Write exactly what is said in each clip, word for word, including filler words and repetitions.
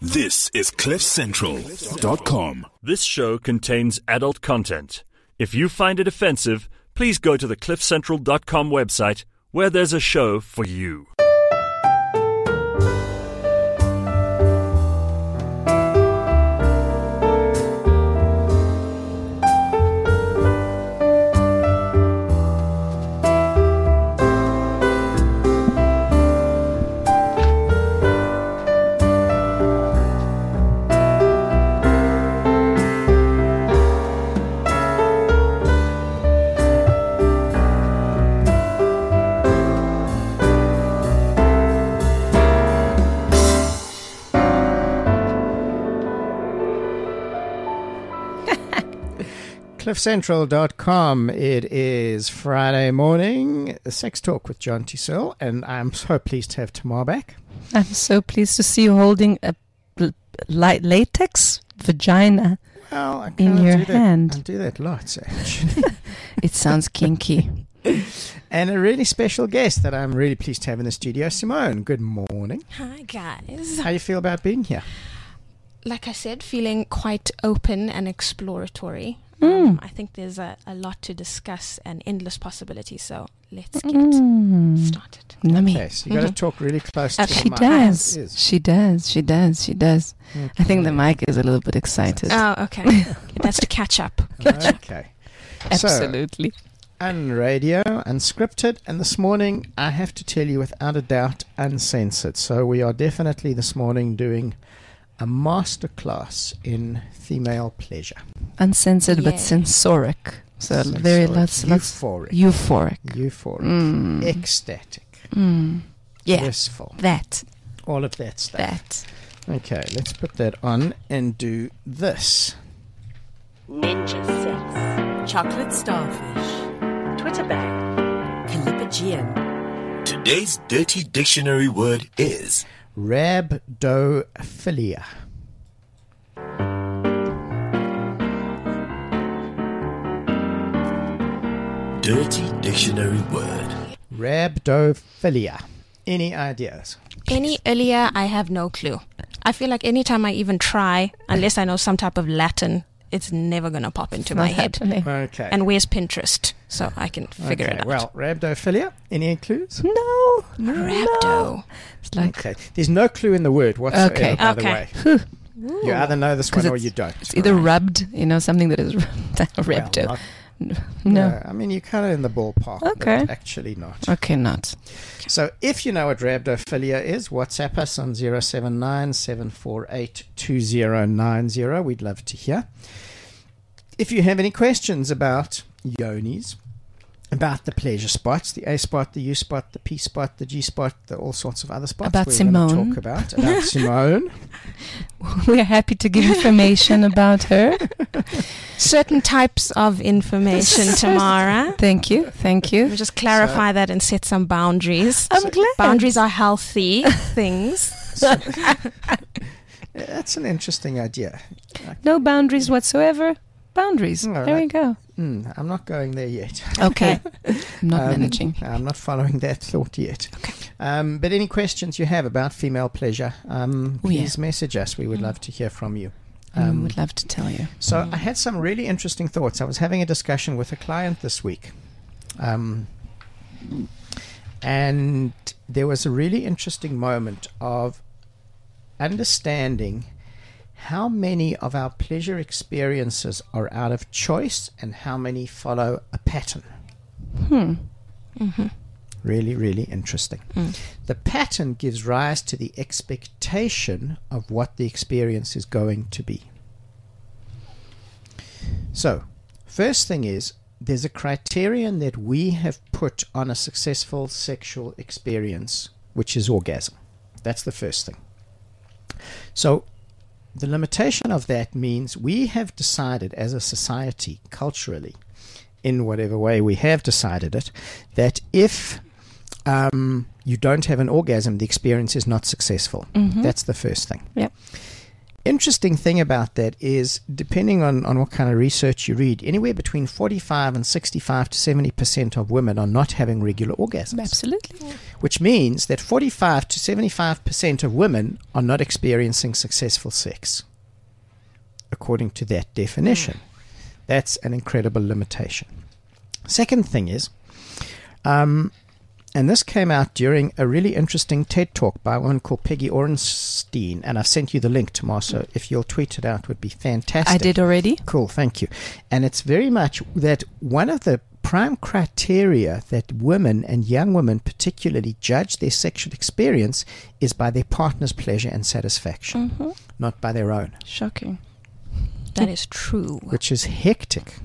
This is cliff central dot com. This show contains adult content. If you find it offensive, please go to the cliff central dot com website where there's a show for you. cliff central dot com. It is Friday morning, Sex Talk with John T. Searle, and I'm so pleased to have Tamar back. I'm so pleased to see you holding a l- light latex vagina well, I in your do that. hand. I do that lots, actually. It sounds kinky. And a really special guest that I'm really pleased to have in the studio, Simone. Good morning. Hi, guys. How you feel about being here? Like I said, feeling quite open and exploratory. Mm. Um, I think there's a, a lot to discuss and endless possibilities, so let's get Mm. started. Yummy. Okay, so you got to Mhm. talk really close Uh, to She the mic. does. Yes. She does. She does. She does. I think the Okay. mic is a little bit excited. Oh, okay. That's to catch up. Okay. So, Absolutely. unradio, unscripted, and this morning, I have to tell you without a doubt, uncensored. So we are definitely this morning doing a masterclass in female pleasure. Uncensored but Yay. sensoric. So very Sensoric, lots, lots euphoric, euphoric. euphoric, Mm. ecstatic, Mm. Yeah. blissful, That. all of that stuff. That. Okay, let's put that on and do this. Ninja sex, chocolate starfish, Twitter bag, Calipagean. Today's dirty dictionary word is Rhabdophilia. dirty dictionary word. Rhabdophilia. Any ideas? Any earlier, I have no clue. I feel like anytime I even try, unless I know some type of Latin, it's never going to pop into my Not head. happening. Okay. And where's Pinterest? So I can figure okay. it out. Well, rhabdophilia. Any clues? No. Rhabdo. It's like Okay. There's no clue in the word whatsoever, Okay. by the Okay. way. Whew. You either know this 'Cause one or it's- you don't. It's either rubbed, you know, something that is rubbed. Well, not- No. I mean, you're kind of in the ballpark, Okay. but actually not. Okay, not. So if you know what rhabdophilia is, WhatsApp us on zero seven nine, seven four eight, two zero nine zero. We'd love to hear. If you have any questions about yonis, about the pleasure spots, the A spot, the U spot, the P spot, the G spot, the all sorts of other spots About we're going to Simone. talk about, about Simone. We are happy to give information about her. Certain types of information, Tamara. Thank you. Thank Let me you. just clarify that and set some boundaries. I'm glad. Boundaries are healthy things. That's an interesting idea. No boundaries whatsoever. Boundaries. All There we right. go. Mm, I'm not going there yet. Okay. I'm not Um, managing. I'm not following that thought yet. Um, but any questions you have about female pleasure, um, Oh, yeah. please message us. We would love to hear from you. I Um, would love to tell you. so I had some really interesting thoughts. I was having a discussion with a client this week. Um, and there was a really interesting moment of understanding how many of our pleasure experiences are out of choice and how many follow a pattern. Hmm. Mm-hmm. Really, really interesting. Mm. The pattern gives rise to the expectation of what the experience is going to be. So, first thing is, there's a criterion that we have put on a successful sexual experience, which is orgasm. That's the first thing. So, the limitation of that means we have decided as a society, culturally, in whatever way we have decided it, that if um, you don't have an orgasm, the experience is not successful. Mhm. That's the first thing. Yep. interesting thing about that is, depending on, on what kind of research you read, anywhere between forty-five and sixty-five to seventy percent of women are not having regular orgasms. Absolutely. Which means that forty-five to seventy-five percent of women are not experiencing successful sex, according to that definition. Mm. That's an incredible limitation. Second thing is, um, and this came out during a really interesting TED Talk by one called Peggy Orenstein, and I've sent you the link tomorrow, so if you'll tweet it out would be fantastic. I did already. Cool, thank you. And it's very much that one of the prime criteria that women, and young women particularly, judge their sexual experience is by their partner's pleasure and satisfaction, mm-hmm. not by their own. Shocking. That is true. Which is hectic.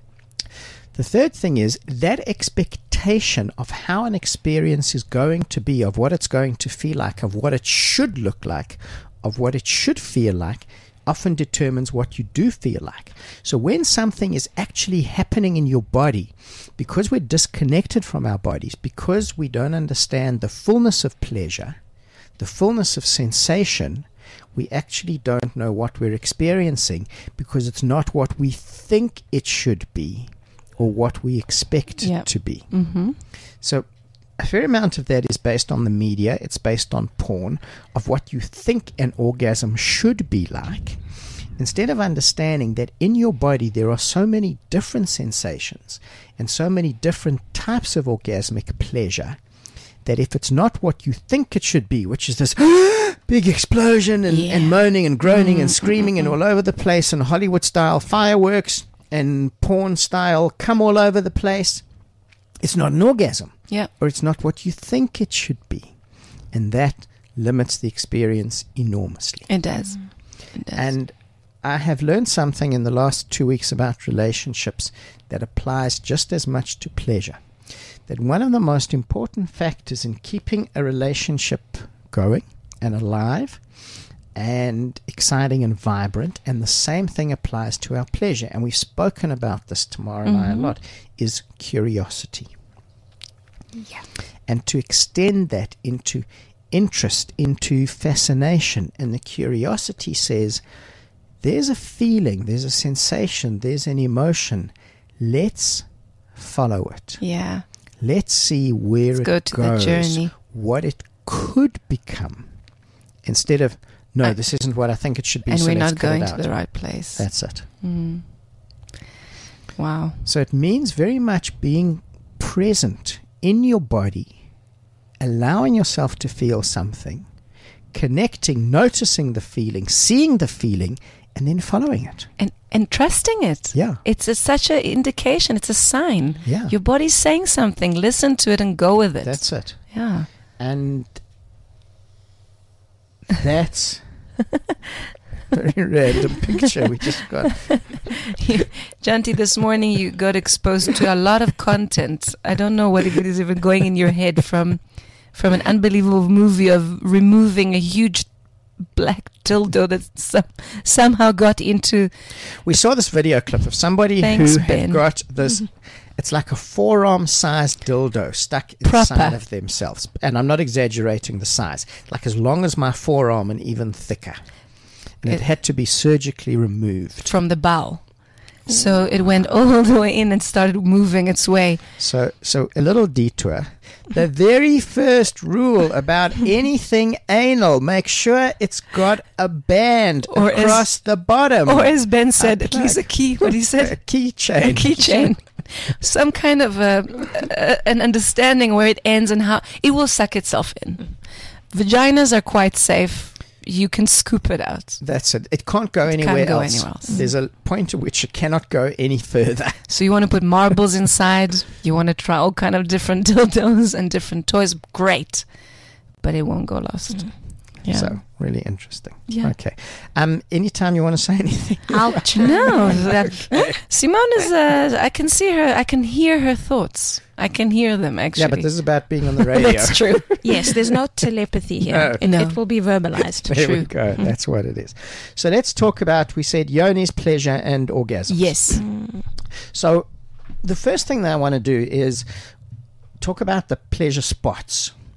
The third thing is that expectation of how an experience is going to be, of what it's going to feel like, of what it should look like, of what it should feel like, often determines what you do feel like. So when something is actually happening in your body, because we're disconnected from our bodies, because we don't understand the fullness of pleasure, the fullness of sensation, we actually don't know what we're experiencing, because it's not what we think it should be or what we expect yep. it to be. Mm-hmm. So a fair amount of that is based on the media. It's based on porn, of what you think an orgasm should be like, instead of understanding that in your body there are so many different sensations and so many different types of orgasmic pleasure, that if it's not what you think it should be, which is this big explosion and, yeah. and moaning and groaning mm-hmm. and screaming and all over the place, and Hollywood-style fireworks and porn-style come all over the place, it's not an orgasm. Yeah. Or it's not what you think it should be. And that limits the experience enormously. It does. It does. And I have learned something in the last two weeks about relationships that applies just as much to pleasure. That one of the most important factors in keeping a relationship going and alive and exciting and vibrant, and the same thing applies to our pleasure, and we've spoken about this, Tamara and mm-hmm. I, a lot, is curiosity. Yeah. And to extend that into interest, into fascination. And the curiosity says, there's a feeling, there's a sensation, there's an emotion. Let's follow it. Yeah. Let's see where Let's it go to goes, the journey. what it could become, instead of, no, I, this isn't what I think it should be. And so we're let's not cut going it to out. the right place. That's it. Mm. Wow. So it means very much being present in your body, allowing yourself to feel something, connecting, noticing the feeling, seeing the feeling, and then following it. And and trusting it. Yeah. It's a, such an indication. It's a sign. Yeah. Your body's saying something. Listen to it and go with it. That's it. Yeah. And that's very random picture we just got. Janti, this morning you got exposed to a lot of content. I don't know what it is even going in your head from from an unbelievable movie of removing a huge black dildo that some, somehow got into. We saw this video clip of somebody Thanks, who had Ben. got this. It's like a forearm-sized dildo stuck Proper. inside of themselves, and I'm not exaggerating the size. Like as long as my forearm and even thicker, and it, It- had to be surgically removed. from the bowel. So it went all the way in and started moving its way. So, so a little detour. The very first rule about anything anal: make sure it's got a band Or as- across the bottom, Or as Ben said, A at least a plug. key. What he a said, keychain. a keychain. Some kind of a, a, an understanding where it ends and how it will suck itself in. Vaginas are quite safe. You can scoop it out. That's it. It can't go It can't anywhere go else. anywhere else. There's a point at which it cannot go any further. So you want to put marbles inside. You want to try all kind of different dildos and different toys. Great, but it won't go lost. Yeah. So really interesting. Yeah. Okay. Um. Anytime you want to say anything. Ouch. No, that, Simone is. Uh, I can see her. I can hear her thoughts. I can hear them actually. Yeah, but this is about being on the radio. That's true. Yes, there's no telepathy here. No. It, No. it will be verbalized. There we True. go. That's what it is. So let's talk about. We said yoni's, pleasure, and orgasm. Yes. So the first thing that I want to do is talk about the pleasure spots.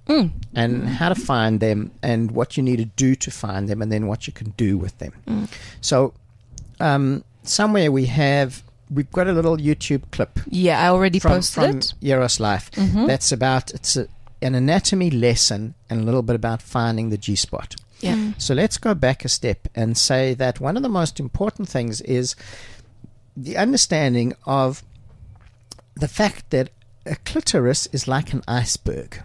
Mm. and how to find them and what you need to do to find them and then what you can do with them. Mm. So um, somewhere we have, we've got a little YouTube clip Yeah, I already from, posted from it. Eros Life. Mhm. That's about, it's a, an anatomy lesson and a little bit about finding the G-spot. Yeah. Mm. So let's go back a step and say that one of the most important things is the understanding of the fact that a clitoris is like an iceberg,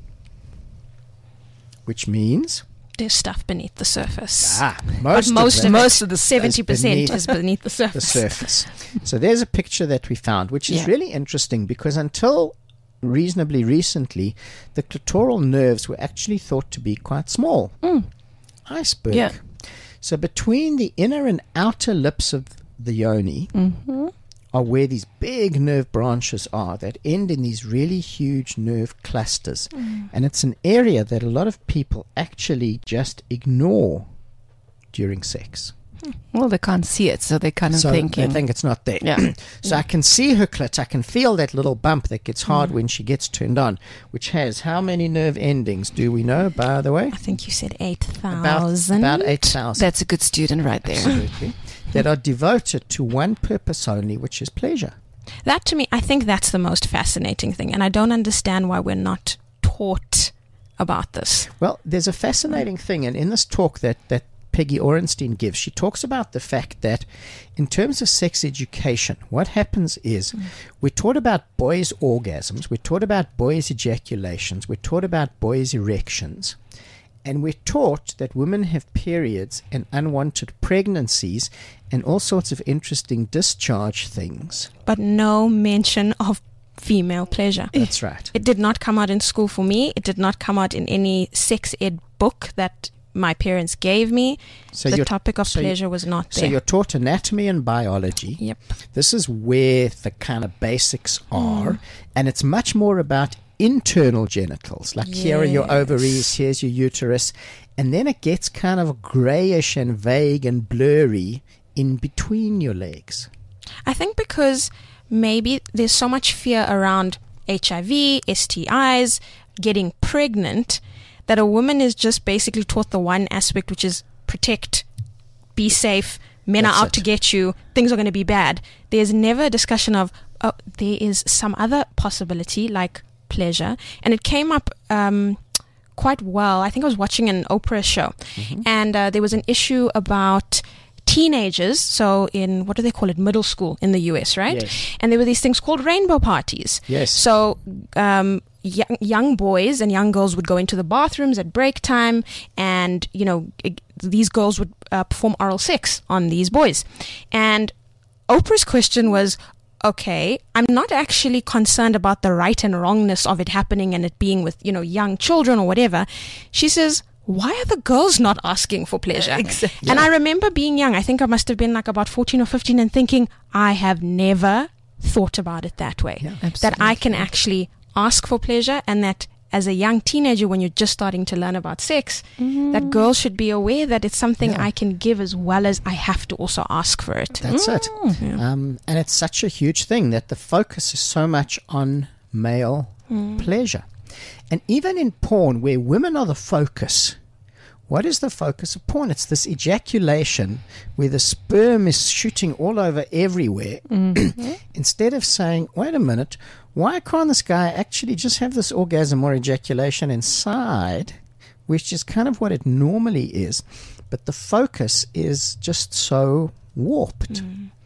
which means There's stuff beneath the surface. ah, But most, most of, of it most of the seventy percent beneath is beneath the the surface. surface. So there's a picture that we found, which is Yeah. really interesting because until reasonably recently, the clitoral nerves were actually thought to be quite small. Mm. Iceberg. Yeah. So between the inner and outer lips of the yoni Mm-hmm. are where these big nerve branches are that end in these really huge nerve clusters. Mm. And it's an area that a lot of people actually just ignore during sex. Well, they can't see it, so they're kind of So thinking. they think it's not there. Yeah. So I can see her clit. I can feel that little bump that gets Mm. hard when she gets turned on, which has how many nerve endings do we know, by the way? I think you said eight About, thousand. about eight thousand. That's a good student right there. Absolutely. That are devoted to one purpose only, which is pleasure. That to me, I think that's the most fascinating thing, and I don't understand why we're not taught about this. Well, there's a fascinating thing, and in this talk that, that Peggy Orenstein gives, she talks about the fact that in terms of sex education, what happens is mm. we're taught about boys' orgasms, we're taught about boys' ejaculations, we're taught about boys' erections, and we're taught that women have periods and unwanted pregnancies and all sorts of interesting discharge things. But no mention of female pleasure. That's right. It did not come out in school for me. It did not come out in any sex ed book that my parents gave me. So the you're- topic of so you- pleasure was not So there. you're taught anatomy and biology. Yep. This is where the kind of basics are, and it's much more about internal genitals. Like here are your Yes. ovaries, here's your uterus, and then it gets kind of grayish and vague and blurry in between your legs. I think because maybe there's so much fear around H I V, S T Is, getting pregnant, that a woman is just basically taught the one aspect, which is protect, be safe, men That's are out it. to get you, things are going to be bad. There's never a discussion of, oh, there is some other possibility like pleasure. And it came up um, quite well. I think I was watching an Oprah show, Mm-hmm. and uh, there was an issue about teenagers, so in, what do they call it, middle school in the U S, right? Yes. And there were these things called rainbow parties. Yes. So um, young, young boys and young girls would go into the bathrooms at break time, and, you know, it, these girls would uh, perform oral sex on these boys. And Oprah's question was, okay, I'm not actually concerned about the right and wrongness of it happening and it being with, you know, young children or whatever. She says, why are the girls not asking for pleasure? Exactly. And I remember being young. I think I must have been like about fourteen or fifteen and thinking, I have never thought about it that way. Yeah. That I can actually ask for pleasure, and that as a young teenager, when you're just starting to learn about sex, that girls should be aware that it's something Yeah. I can give as well as I have to also ask for it. That's it. Yeah. Um, and it's such a huge thing that the focus is so much on male pleasure. And even in porn, where women are the focus, what is the focus of porn? It's this ejaculation where the sperm is shooting all over everywhere. Instead of saying, wait a minute, why can't this guy actually just have this orgasm or ejaculation inside, which is kind of what it normally is. But the focus is just so warped.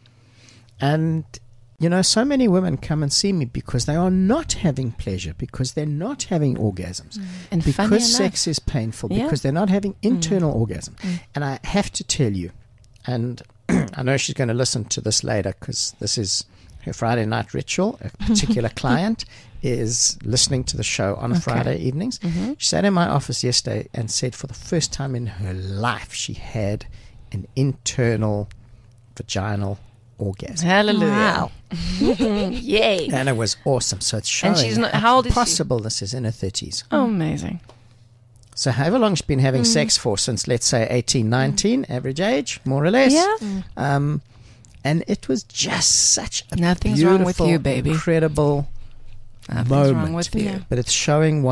And, you know, so many women come and see me because they are not having pleasure, because they're not having orgasms, And funny because enough- sex is painful, Yeah. because they're not having internal orgasm. And I have to tell you, and I know she's going to listen to this later because this is her Friday night ritual. A particular client is listening to the show on Friday evenings. She sat in my office yesterday and said for the first time in her life she had an internal vaginal orgasm. Hallelujah. Wow. Yay. And it was awesome. So it's showing And she's not- how old is she? possible this is in her thirties. Oh, amazing. So however long she's been having sex for, since let's say eighteen, nineteen, average age, more or less. Yeah. Um, and it was just such a Nothing's wrong with beautiful, you, baby. incredible Nothing's moment. wrong with you. Yeah. But it's showing what's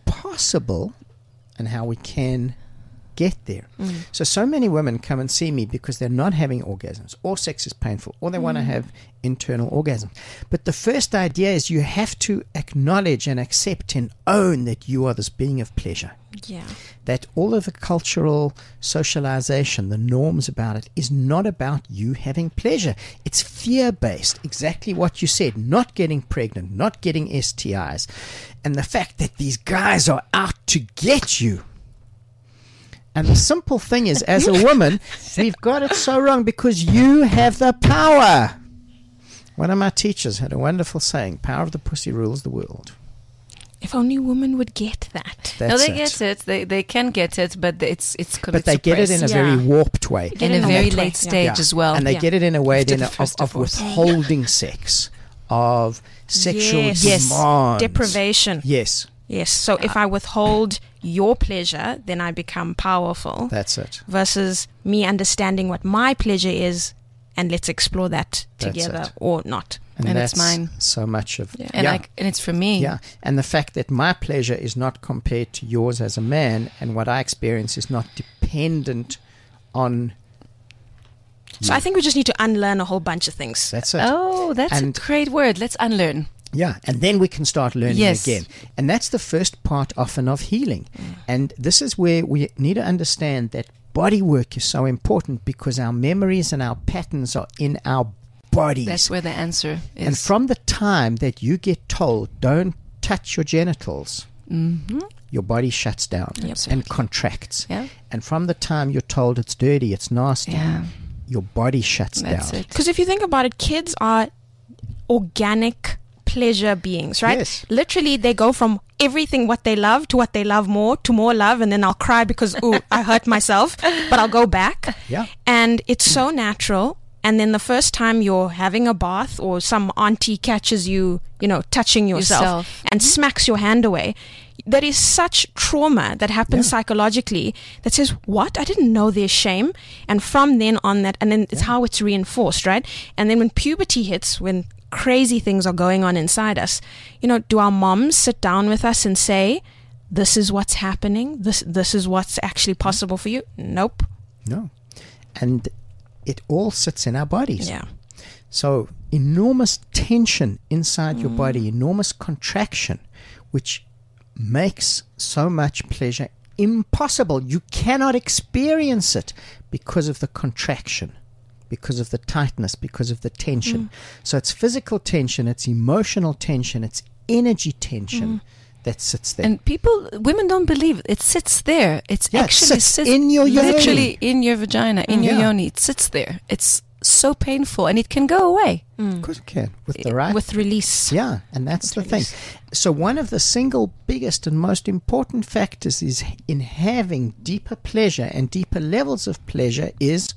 possible and how we can get there. Mm. So, so many women come and see me because they're not having orgasms, or sex is painful, or they mm. want to have internal orgasms. But the first idea is you have to acknowledge and accept and own that you are this being of pleasure. Yeah. That all of the cultural socialization, the norms about it, is not about you having pleasure. It's fear-based, exactly what you said, not getting pregnant, not getting S T Is, and the fact that these guys are out to get you. And the simple thing is, as a woman, we've got it so wrong because you have the power. One of my teachers had a wonderful saying, power of the pussy rules the world. If only women would get that. That's no, they it. get it. They they can get it, but it's it's But they get it in a Yeah. very warped way. in a in a very warped way, late yeah. stage Yeah. as well. And they Yeah. get it in a way After then the of, first of divorce. withholding sex, of sexual Yes. Yes. demands. Deprivation. Yes, Yes. So if I withhold your pleasure, then I become powerful. that's it. Versus me understanding what my pleasure is, and let's explore that That's together it. or not. And, And it's that's mine. so much of and yeah. I, and it's for me. Yeah, and the fact that my pleasure is not compared to yours as a man, and what I experience is not dependent on. So I think we just need to unlearn a whole bunch of things. That's it. Oh, that's And- a great word. Let's unlearn. Yeah, and then we can start learning Yes. again. And that's the first part often of healing. And this is where we need to understand that body work is so important because our memories and our patterns are in our bodies. That's where the answer is. And from the time that you get told, don't touch your genitals, Mhm. your body shuts down Yep. and contracts. Yeah. And from the time you're told it's dirty, it's nasty, Yeah. your body shuts That's down. it. Because if you think about it, kids are organic pleasure beings, right? Yes. Literally, they go from everything what they love to what they love more to more love, and then I'll cry because, ooh, I hurt myself, but I'll go back. Yeah. And it's so natural. And then the first time you're having a bath or some auntie catches you, you know, touching yourself, Yourself. and smacks your hand away, that is such trauma that happens Yeah. psychologically that says, what? I didn't know there's shame. And from then on that, and then it's how it's reinforced, right? And then when puberty hits, when crazy things are going on inside us, you know, do our moms sit down with us and say, this is what's happening? This, this is what's actually possible for you? Nope. No. And it all sits in our bodies. Yeah. So enormous tension inside your body, enormous contraction, which makes so much pleasure impossible. You cannot experience it because of the contraction, because of the tightness, because of the tension. So it's physical tension, it's emotional tension, it's energy tension that sits there. And people, women don't believe it. It sits there. It's Yeah, it actually sits in your yoni. literally in your vagina, in your Yeah. yoni. It sits there. It's so painful, and it can go away. Of course it can, with the right With release. Yeah, and that's the thing. So one of the single biggest and most important factors is in having deeper pleasure and deeper levels of pleasure is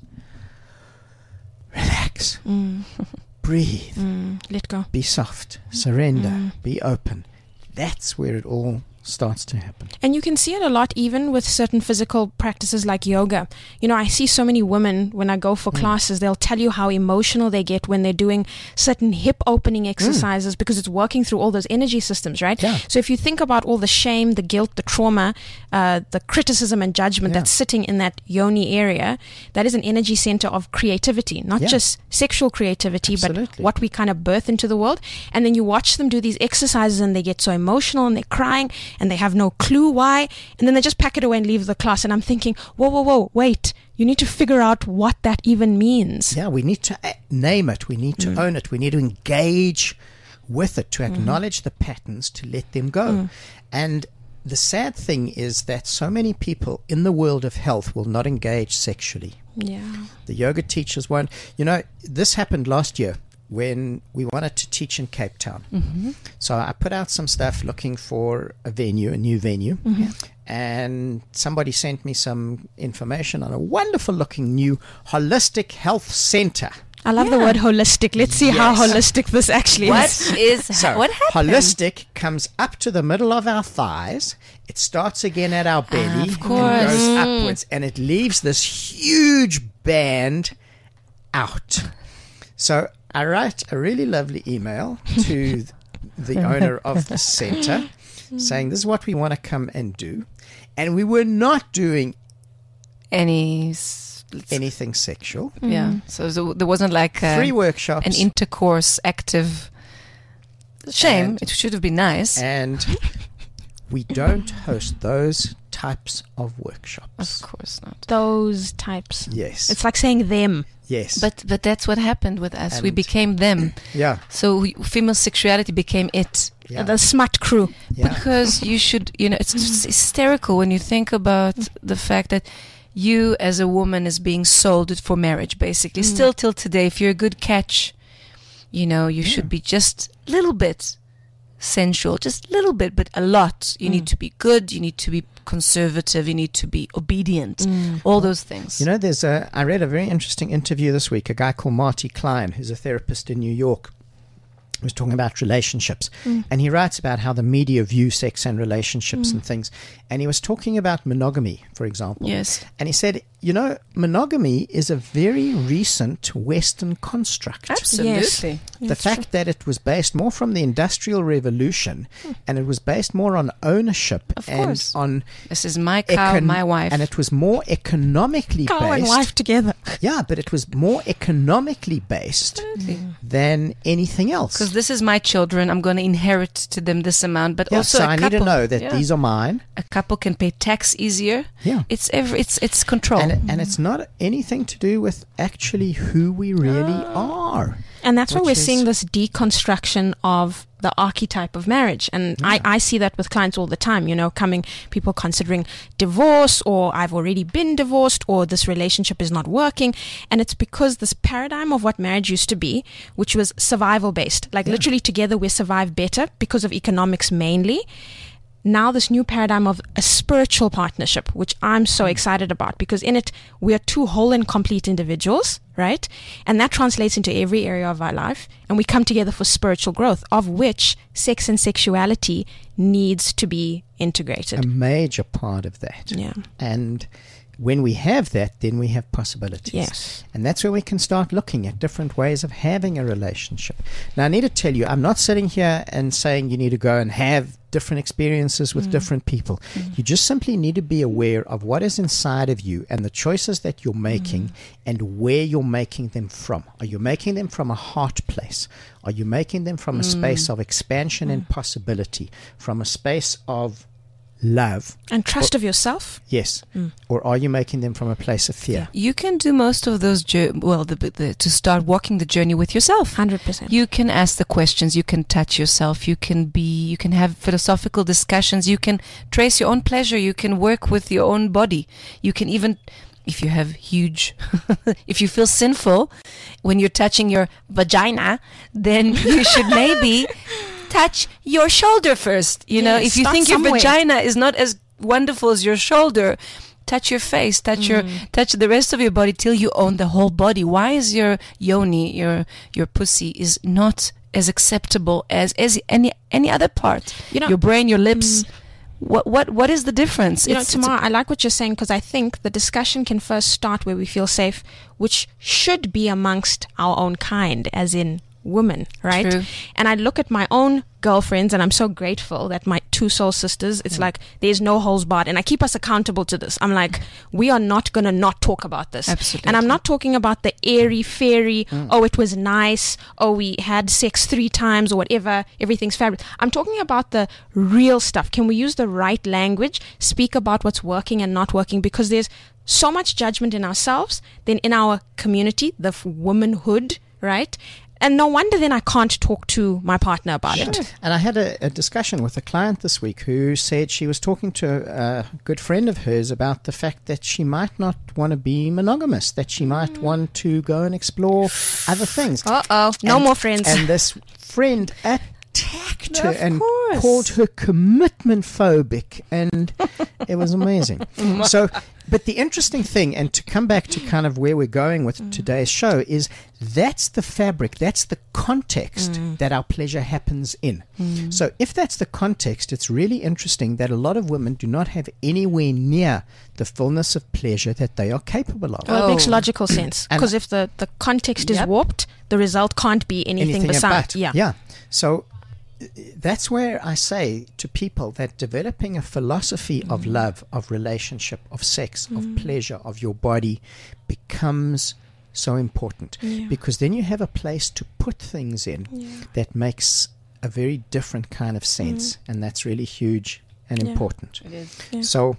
relax, breathe, Mm, let go. be soft, surrender, be open. That's where it all starts to happen. And you can see it a lot even with certain physical practices like yoga. You know, I see so many women when I go for classes, they'll tell you how emotional they get when they're doing certain hip opening exercises because it's working through all those energy systems, right? Yeah. So if you think about all the shame, the guilt, the trauma, uh, the criticism and judgment Yeah. that's sitting in that yoni area, that is an energy center of creativity, not Yeah. just sexual creativity, Absolutely. but what we kind of birth into the world. And then you watch them do these exercises and they get so emotional and they're crying and they have no clue why, and then they just pack it away and leave the class. And I'm thinking, whoa, whoa, whoa, wait, you need to figure out what that even means. Yeah, we need to uh, name it. We need to own it. We need to engage with it, to acknowledge the patterns, to let them go. And the sad thing is that so many people in the world of health will not engage sexually. Yeah. The yoga teachers won't. You know, this happened last year when we wanted to teach in Cape Town. Mm-hmm. So I put out some stuff looking for a venue, a new venue. And somebody sent me some information on a wonderful looking new holistic health center. I love the Yeah. word holistic. Let's see how Yes. holistic this actually What is. is So what happened? holistic comes up to the middle of our thighs. It starts again at our belly of and course. goes upwards, and it leaves this huge band out. So I write a really lovely email to the owner of the center saying this is what we want to come and do. And we were not doing Any, s- let's- anything sexual. yeah. So, so there wasn't like a, Free workshops. an intercourse active. Shame. And- it should have been nice. and we don't host those types of workshops. Of course not. Those types. Yes. It's like saying them. yes. But but that's what happened with us. we And- became them. yeah. So we, female sexuality became it. Yeah. The smut crew. yeah. Because you should, you know, it's just hysterical when you think about the fact that you as a woman is being sold for marriage, basically. Still till today, if you're a good catch, you know, you should be just a little bit sensual, just a little bit, but a lot. You need to be good, you need to be conservative, you need to be obedient, all those things. You know, there's a. I read a very interesting interview this week. A guy called Marty Klein, who's a therapist in New York, was talking about relationships, and he writes about how the media view sex and relationships and things. And he was talking about monogamy, for example. Yes. And he said, you know, monogamy is a very recent Western construct. Absolutely. The fact that it was based more from the Industrial Revolution, and it was based more on ownership Of and course. on This is my cow, econ- my wife. and it was more economically Cow based. and wife together. Yeah, but it was more economically based than anything else. Because this is my children, I'm going to inherit to them this amount. But Yeah, also, so a I couple, need to know that yeah. these are mine. a couple can pay tax easier. Yeah. It's every, it's it's control. And, and it's not anything to do with actually who we really are. And that's why Which we're is- seeing this deconstruction of the archetype of marriage. And I, I see that with clients all the time, you know, coming, people considering divorce, or I've already been divorced, or this relationship is not working. And it's because this paradigm of what marriage used to be, which was survival based, like literally together we survive better because of economics mainly. Now this new paradigm of a spiritual partnership, which I'm so excited about, because in it we are two whole and complete individuals, right? And that translates into every area of our life, and we come together for spiritual growth, of which sex and sexuality needs to be integrated. A major part of that. Yeah. And when we have that, then we have possibilities. Yes. And that's where we can start looking at different ways of having a relationship. Now, I need to tell you, I'm not sitting here and saying you need to go and have different experiences with different people. You just simply need to be aware of what is inside of you and the choices that you're making and where you're making them from. Are you making them from a heart place? Are you making them from a space of expansion and possibility, from a space of love? And trust of yourself. Yes. Or are you making them from a place of fear? You can do most of those, jour- well, the, the, to start walking the journey with yourself. one hundred percent. You can ask the questions, you can touch yourself, you can be, you can have philosophical discussions, you can trace your own pleasure, you can work with your own body. You can even, if you have huge, if you feel sinful when you're touching your vagina, then you should maybe touch your shoulder first. You know, Yes, if you start think your somewhere. vagina is not as wonderful as your shoulder, touch your face, touch your touch the rest of your body till you own the whole body. Why is your yoni, your your pussy, is not as acceptable as as any any other part? You know- your brain, your lips. What what what is the difference? You know, It's- it's a- Tamara, I like what you're saying, because I think the discussion can first start where we feel safe, which should be amongst our own kind, as in women, right? True. And I look at my own girlfriends, and I'm so grateful that my two soul sisters, it's like there's no holes barred, and I keep us accountable to this. I'm like, we are not going to not talk about this. Absolutely. And I'm not talking about the airy fairy, oh, it was nice, oh, we had sex three times or whatever, everything's fabulous. I'm talking about the real stuff. Can we use the right language, speak about what's working and not working? Because there's so much judgment in ourselves, then in our community, the f- womanhood, right? And no wonder then I can't talk to my partner about it. And I had a, a discussion with a client this week who said she was talking to a good friend of hers about the fact that she might not want to be monogamous, that she might want to go and explore other things. Uh-oh. No And- more friends. And this friend attacked her Of and course. called her commitment phobic, and it was amazing. So, but the interesting thing, and to come back to kind of where we're going with today's show, is that's the fabric, that's the context that our pleasure happens in. So if that's the context, it's really interesting that a lot of women do not have anywhere near the fullness of pleasure that they are capable of. Well, it makes Oh. logical sense. And- Because if the, the context is Yep. warped, the result can't be anything, Anything besides. but. Yeah. Yeah. So that's where I say to people that developing a philosophy of love, of relationship, of sex, of pleasure, of your body becomes so important. Yeah. Because then you have a place to put things in Yeah. that makes a very different kind of sense. And that's really huge and Yeah. important. It is. Yeah. So,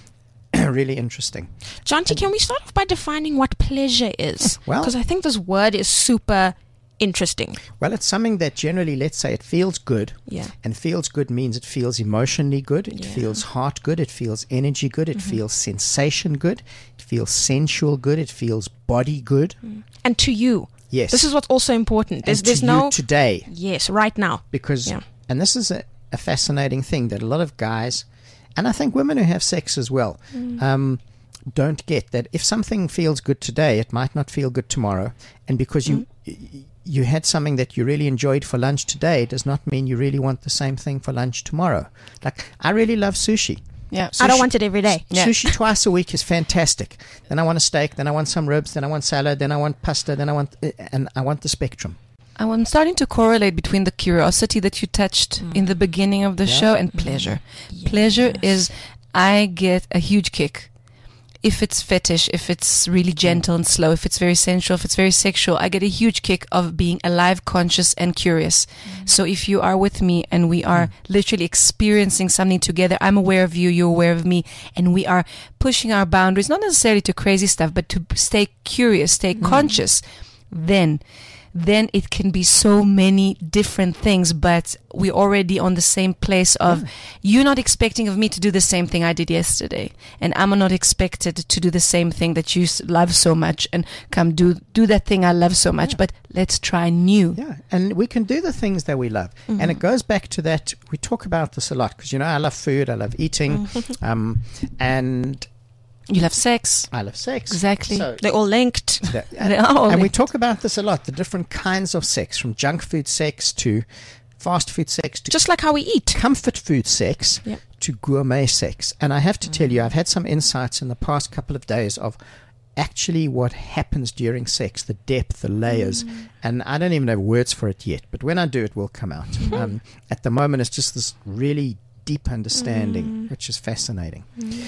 really interesting. Jonty, can we start off by defining what pleasure is? Well- Because I think this word is super interesting. Well, it's something that generally, let's say, it feels good. Yeah. And feels good means it feels emotionally good, it Yeah. feels heart good, it feels energy good, it feels sensation good, it feels sensual good, it feels body good. And to you. Yes. This is what's also important. There's, and there's to no. you today. Yes, right now. Because, Yeah. and this is a, a fascinating thing that a lot of guys, and I think women who have sex as well, um, don't get that if something feels good today, it might not feel good tomorrow. And because you y- you had something that you really enjoyed for lunch today does not mean you really want the same thing for lunch tomorrow. Like, I really love sushi. Yeah. I don't Sushi- want it every day. Yeah. Sushi twice a week is fantastic. Then I want a steak, then I want some ribs, then I want salad, then I want pasta, then I want, uh, and I want the spectrum. I'm starting to correlate between the curiosity that you touched in the beginning of the Yeah. show and pleasure. Pleasure is, I get a huge kick. If it's fetish, if it's really gentle and slow, if it's very sensual, if it's very sexual, I get a huge kick of being alive, conscious, and curious. So if you are with me and we are literally experiencing something together, I'm aware of you, you're aware of me, and we are pushing our boundaries, not necessarily to crazy stuff, but to stay curious, stay conscious, then then it can be so many different things, but we're already on the same place of you're not expecting of me to do the same thing I did yesterday, and I'm not expected to do the same thing that you s- love so much and come do do that thing I love so much, but let's try new. Yeah, and we can do the things that we love. And it goes back to that, we talk about this a lot, because, you know, I love food, I love eating, um, and You love sex. I love sex. Exactly. So They're all linked. that- They are all and we linked. talk about this a lot, the different kinds of sex, from junk food sex to fast food sex to Just like how we eat. comfort food sex Yep. to gourmet sex. And I have to tell you, I've had some insights in the past couple of days of actually what happens during sex, the depth, the layers. And I don't even have words for it yet, but when I do, it will come out. Um, at the moment, it's just this really deep understanding, which is fascinating.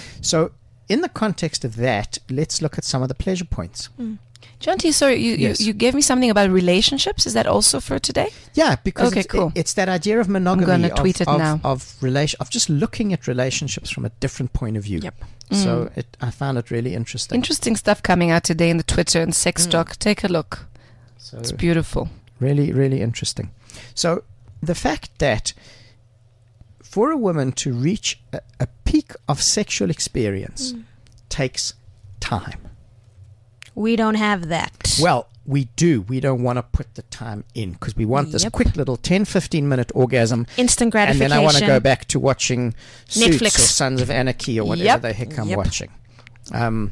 So in the context of that, let's look at some of the pleasure points. Jonty, sorry, you, Yes. you, you gave me something about relationships. Is that also for today? Yeah, because Okay, it's, cool. it's that idea of monogamy, gonna of, tweet it of, now. of relation, of just looking at relationships from a different point of view. Yep. So it, I found it really interesting. Interesting stuff coming out today in the Twitter and Sex Talk. Take a look. So It's beautiful. really, really interesting. So the fact that for a woman to reach a, a peak of sexual experience takes time. We don't have that. Well, we do. We don't want to put the time in because we want this Yep. quick little ten, fifteen minute orgasm. Instant And gratification. then I want to go back to watching Suits Netflix. or Sons of Anarchy or whatever Yep. the heck I'm Yep. watching. Um,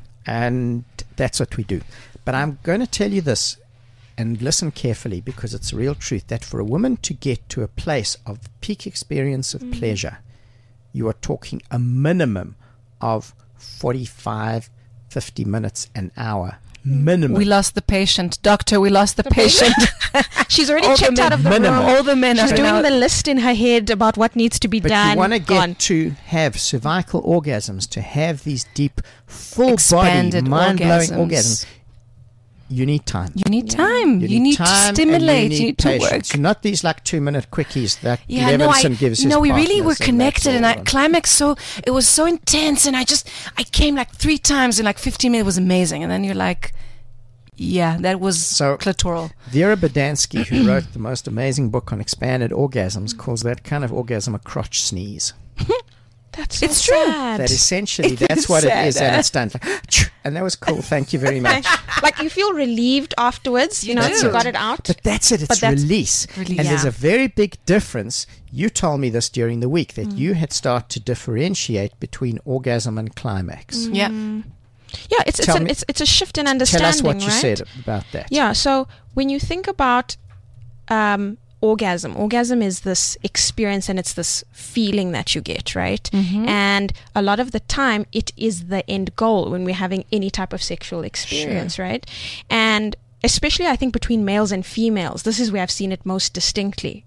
and that's what we do. But I'm going to tell you this, and listen carefully because it's the real truth, that for a woman to get to a place of peak experience of Mm. pleasure, you are talking a minimum of forty-five, fifty minutes, an hour. Minimum. We lost the patient. Doctor, we lost the, patient. She's already All the checked men- out of the minimum. room. All the men She's are doing now- the list in her head about what needs to be But done. you want to get Gone. to have cervical orgasms, to have these deep, full Expanded body, mind-blowing orgasms. orgasms. You need time. You need time. You, need, to time and stimulate. You need, to patience. work. So not these like two-minute quickies that Yeah, no, I, Levinson gives his no, we really partners, were and that's connected, and all I on- climax so it was so intense, and I just I came like three times in like fifteen minutes. It was amazing, and then you're like, yeah, that was So- clitoral. Vera Badansky, who wrote the most amazing book on expanded orgasms, calls that kind of orgasm a crotch sneeze. That's so It's true. sad. That essentially, It that's is what sad, it is, and eh? it's done. Like, and that was cool. Thank you very much. like you feel relieved afterwards. You, You know, do. you got it out. But that's it. It's But that's- release. Release. And there's Yeah. a very big difference. You told me this during the week, Mm. that you had started to differentiate between orgasm and climax. Yeah, Yeah, it's it's, Tell an, me- it's it's a shift in Tell understanding, us what you right? said about that. Yeah, so when you think about um, orgasm, orgasm is this experience and it's this feeling that you get, right? And a lot of the time, it is the end goal when we're having any type of sexual experience, right? And especially, I think, between males and females, this is where I've seen it most distinctly.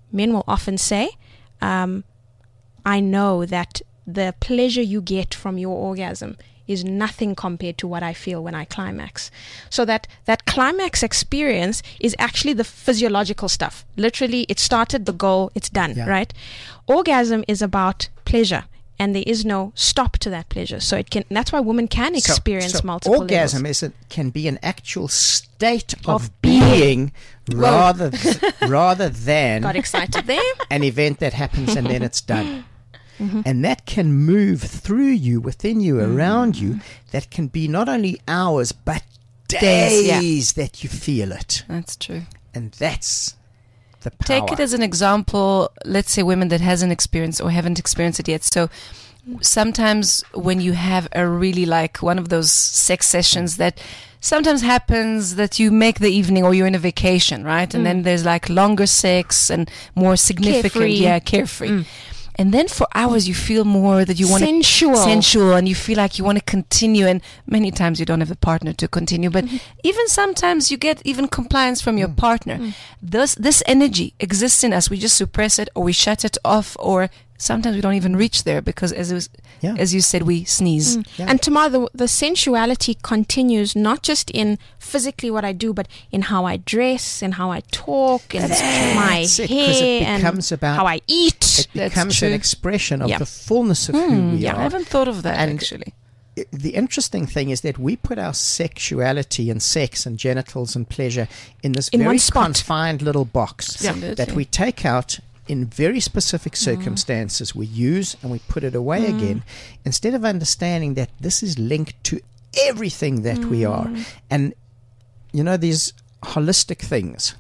men will often say, um, I know that the pleasure you get from your orgasm is nothing compared to what I feel when I climax. So that that climax experience is actually the physiological stuff. Literally, it started, the goal, it's done, Yeah. right? Orgasm is about pleasure, and there is no stop to that pleasure. So it can. That's why women can So- experience so multiple orgasm levels. is a, can be an actual state of, Of being. being, rather th- rather than Got excited there. an event that happens and then it's done. And that can move through you, within you, around you. That can be not only hours, but days, yeah. that you feel it. That's true. And that's the power. Take it as an example, let's say women that hasn't experienced or haven't experienced it yet. So sometimes when you have a really like one of those sex sessions that sometimes happens that you make the evening or you're in a vacation, right? And then there's like longer sex and more significant, Carefree. yeah, carefree. And then for hours you feel more that you want Sensual. to sensual and you feel like you want to continue, and many times you don't have a partner to continue, but even sometimes you get even compliance from your partner. This this energy exists in us. We just suppress it or we shut it off, or sometimes we don't even reach there because as it was, Yeah. as you said, we sneeze. Yeah. And Tamar, the, the sensuality continues not just in physically what I do, but in how I dress and how I talk and my That's it, 'cause it hair becomes and about- how I eat. It That's becomes true. an expression of Yeah. the fullness of who we yeah. I are. haven't thought of that And- actually. I- The interesting thing is that we put our sexuality and sex and genitals and pleasure in this In very one spot. confined little box Yeah. that we take out in very specific circumstances. We use and we put it away again, instead of understanding that this is linked to everything that we are. And, you know, these holistic things.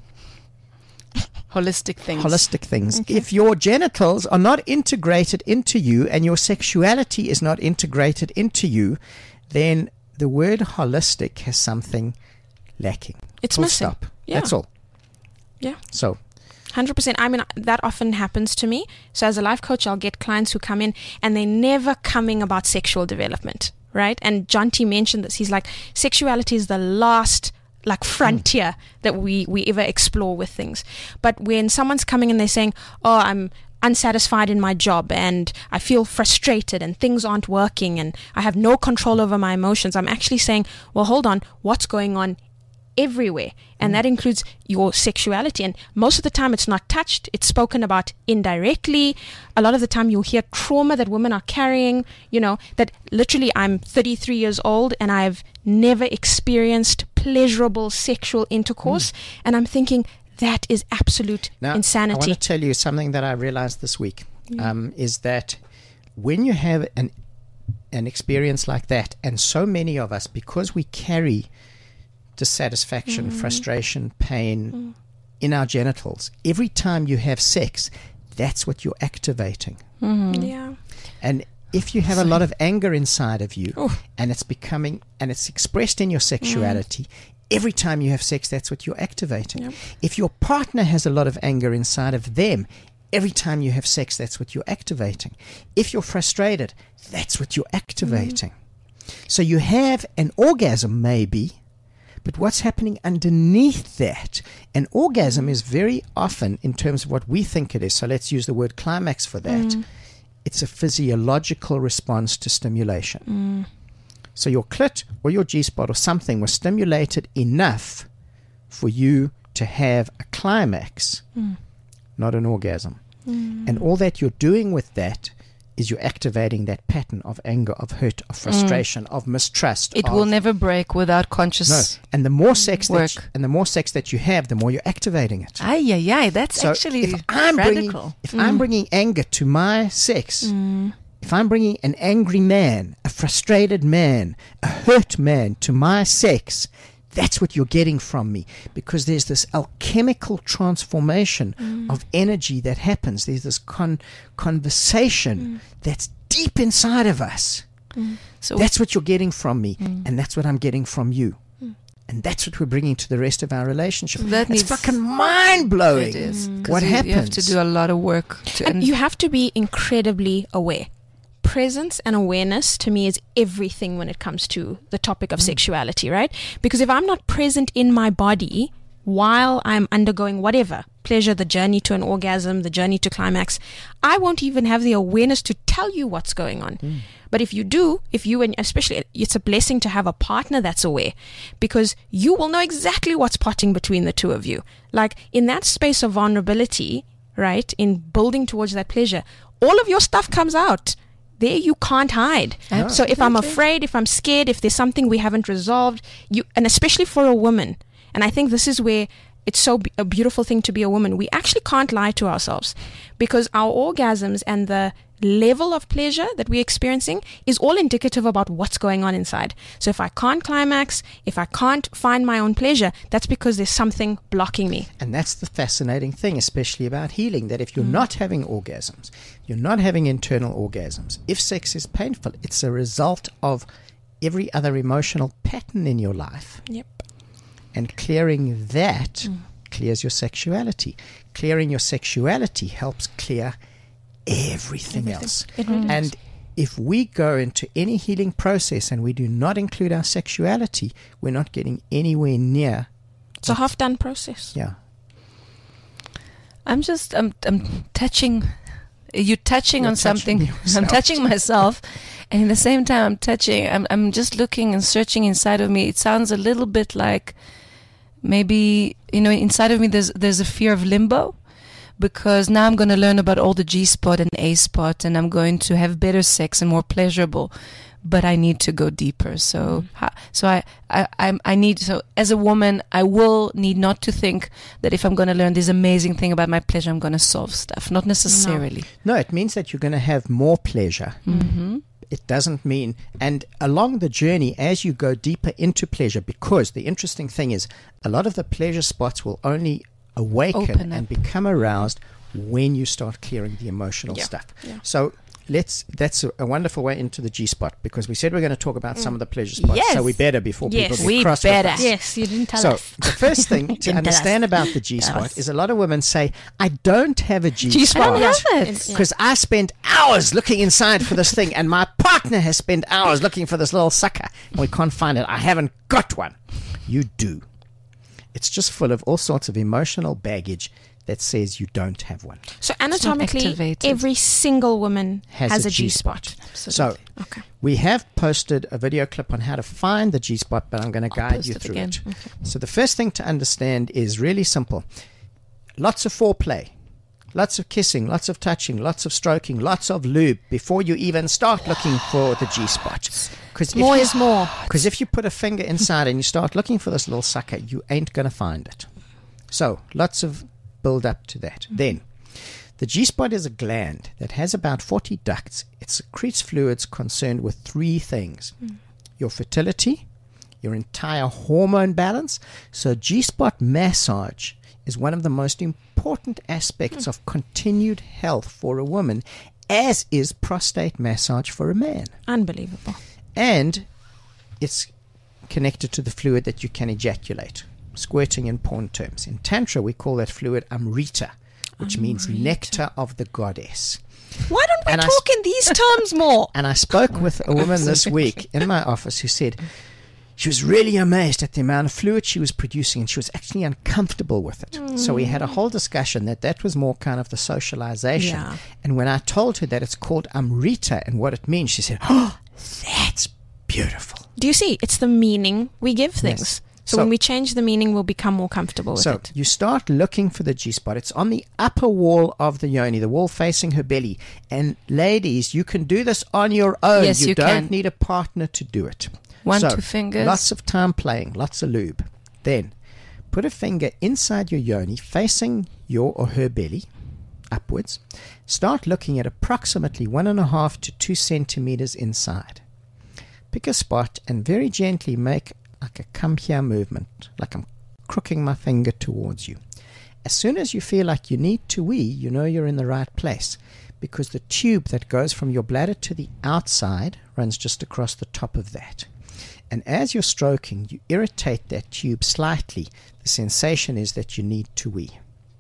Holistic things. Holistic things. If your genitals are not integrated into you and your sexuality is not integrated into you, then the word holistic has something lacking. It's Full missing. stop. Yeah. That's all. Yeah. So, one hundred percent. I mean, that often happens to me. So as a life coach, I'll get clients who come in and they're never coming about sexual development, right? And John T mentioned this. He's like, sexuality is the last like frontier that we, we ever explore with things. But when someone's coming and they're saying, oh, I'm unsatisfied in my job and I feel frustrated and things aren't working and I have no control over my emotions, I'm actually saying, well, hold on, what's going on everywhere? And that includes your sexuality, and most of the time it's not touched, it's spoken about indirectly. A lot of the time you'll hear trauma that women are carrying, you know, that literally I'm thirty-three years old and I've never experienced pleasurable sexual intercourse, and I'm thinking that is absolute now insanity. I want to tell you something that I realized this week um, is that when you have an an experience like that, and so many of us, because we carry dissatisfaction, Mm. frustration, pain in our genitals, every time you have sex, that's what you're activating. yeah. And if you have a lot of anger inside of you, Oh. and it's becoming, and it's expressed in your sexuality, every time you have sex, that's what you're activating. Yep. If your partner has a lot of anger inside of them, every time you have sex, that's what you're activating. If you're frustrated, that's what you're activating. So you have an orgasm maybe, but what's happening underneath that? An orgasm is very often, in terms of what we think it is, so let's use the word climax for that, it's a physiological response to stimulation. So your clit or your G-spot or something was stimulated enough for you to have a climax, not an orgasm. And all that you're doing with that is you're activating that pattern of anger, of hurt, of frustration, of mistrust. It of, will never break without conscious. No. And the more sex that work. you, and the more sex that you have, the more you're activating it. Ay, ay, ay. That's So actually if I'm bringing, radical. if I'm bringing anger to my sex, if I'm bringing an angry man, a frustrated man, a hurt man to my sex, that's what you're getting from me, because there's this alchemical transformation of energy that happens. There's this con- conversation that's deep inside of us. So That's what you're getting from me, and that's what I'm getting from you. And that's what we're bringing to the rest of our relationship. That it's needs- fucking mind-blowing. it is. 'Cause What you, happens? You have to do a lot of work. To, And you have to be incredibly aware. Presence and awareness to me is everything when it comes to the topic of sexuality, right? Because if I'm not present in my body, while I'm undergoing whatever, pleasure, the journey to an orgasm, the journey to climax, I won't even have the awareness to tell you what's going on. Mm. But if you do, if you, and especially, it's a blessing to have a partner that's aware, because you will know exactly what's potting between the two of you. Like in that space of vulnerability, right, in building towards that pleasure, all of your stuff comes out. There you can't hide. No. So if I'm afraid, if I'm scared, if there's something we haven't resolved, you, and especially for a woman, and I think this is where it's so be- a beautiful thing to be a woman. We actually can't lie to ourselves, because our orgasms and the level of pleasure that we're experiencing is all indicative about what's going on inside. So if I can't climax, if I can't find my own pleasure, that's because there's something blocking me. And that's the fascinating thing, especially about healing, that if you're mm. not having orgasms, you're not having internal orgasms, if sex is painful, it's a result of every other emotional pattern in your life. Yep. And clearing that mm. clears your sexuality. Clearing your sexuality helps clear everything, everything. else. It really and does. If we go into any healing process and we do not include our sexuality, we're not getting anywhere near. It's a half-done process. Yeah. I'm just, I'm, I'm touching, you're touching You're on touching something. yourself. I'm touching myself. And at the same time, I'm touching, I'm, I'm just looking and searching inside of me. It sounds a little bit like maybe, you know, inside of me, there's, there's a fear of limbo. Because now I'm going to learn about all the G-spot and A-spot, and I'm going to have better sex and more pleasurable, but I need to go deeper. So, mm. so I, I, I, I need, so as a woman, I will need not to think that if I'm going to learn this amazing thing about my pleasure, I'm going to solve stuff. Not necessarily. No, no, it means that you're going to have more pleasure. Mm-hmm. It doesn't mean, and along the journey, as you go deeper into pleasure, because the interesting thing is, a lot of the pleasure spots will only awaken and become aroused when you start clearing the emotional yeah. stuff. Yeah. So let's that's a, a wonderful way into the G-spot, because we said we're going to talk about mm. some of the pleasure spots. Yes. So we better before yes. people we get cross better. with us. Yes, you didn't tell so us. the first thing to understand about the G-spot is a lot of women say, I don't have a G-spot. Because I spent hours looking inside for this thing, and my partner has spent hours looking for this little sucker, and we can't find it. I haven't got one. You do. It's just full of all sorts of emotional baggage that says you don't have one. So anatomically, every single woman has, has a G-spot. So okay. we have posted a video clip on how to find the G-spot, but I'm going to guide you it through again. it. Okay. So the first thing to understand is really simple. Lots of foreplay, lots of kissing, lots of touching, lots of stroking, lots of lube before you even start looking for the G-spot. More is more. Because if you put a finger inside and you start looking for this little sucker, you ain't going to find it. So lots of build up to that. Mm-hmm. Then, the G-spot is a gland that has about forty ducts. It secretes fluids concerned with three things. Mm. Your fertility, your entire hormone balance. So G-spot massage is one of the most important aspects mm. of continued health for a woman, as is prostate massage for a man. Unbelievable. And it's connected to the fluid that you can ejaculate. Squirting in porn terms. In Tantra, we call that fluid Amrita, which Amrita. means nectar of the goddess. Why don't we and talk I, in these terms more? And I spoke with a woman this week in my office who said she was really amazed at the amount of fluid she was producing, and she was actually uncomfortable with it. Mm. So we had a whole discussion that that was more kind of the socialization. Yeah. And when I told her that it's called Amrita and what it means, she said, oh, that's beautiful. Do you see? It's the meaning we give things. Yes. So, so when we change the meaning, we'll become more comfortable with so it. So you start looking for the G-spot. It's on the upper wall of the yoni, the wall facing her belly. And ladies, you can do this on your own. Yes, you, you don't can. need a partner to do it. One, so, two fingers. Lots of time playing, lots of lube. Then put a finger inside your yoni, facing your or her belly, upwards. Start looking at approximately one and a half to two centimeters inside. Pick a spot and very gently make like a come here movement, like I'm crooking my finger towards you. As soon as you feel like you need to wee, you know you're in the right place, because the tube that goes from your bladder to the outside runs just across the top of that. And as you're stroking, you irritate that tube slightly. The sensation is that you need to wee.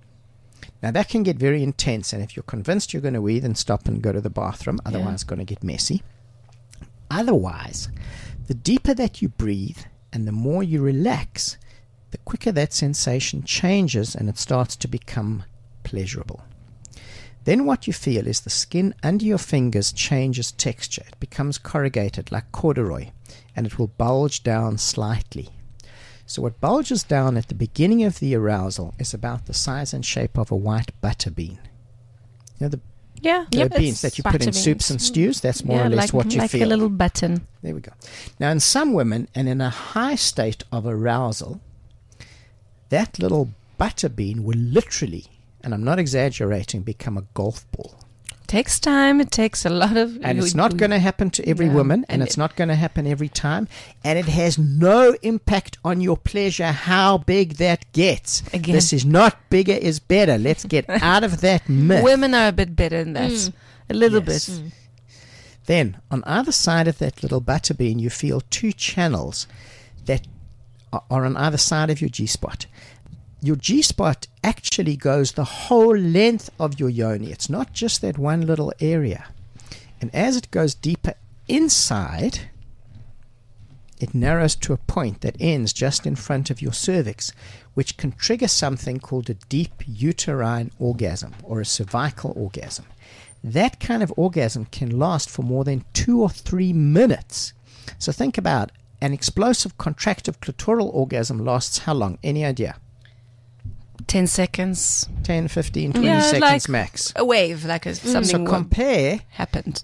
Now that can get very intense, and if you're convinced you're going to wee, then stop and go to the bathroom, otherwise yeah. it's going to get messy. Otherwise, the deeper that you breathe and the more you relax, the quicker that sensation changes and it starts to become pleasurable. Then what you feel is the skin under your fingers changes texture. It becomes corrugated like corduroy, and it will bulge down slightly. So what bulges down at the beginning of the arousal is about the size and shape of a white butter bean. You know the Yeah, the yep, beans that you put in butter soups beans. and stews? That's more yeah, or less like, what you like feel. a little button. There we go. Now, in some women, and in a high state of arousal, that little butter bean will literally, and I'm not exaggerating, become a golf ball. Takes time. It takes a lot of. And you- it's not you- going to happen to every Yeah, woman, and and it's it- not going to happen every time, and it has no impact on your pleasure how big that gets. Again. This is not bigger is better. Let's get out of that myth. Women are a bit better than that. Mm. A little Yes. bit. Then, on either side of that little butter bean, you feel two channels that are are on either side of your G-spot. Your G-spot actually goes the whole length of your yoni. It's not just that one little area. And as it goes deeper inside, it narrows to a point that ends just in front of your cervix, which can trigger something called a deep uterine orgasm or a cervical orgasm. That kind of orgasm can last for more than two or three minutes. So think about an explosive contractive clitoral orgasm lasts how long? Any idea? Ten seconds. ten, fifteen, twenty Yeah, seconds like max. A wave, like a, So something wa- compare happened.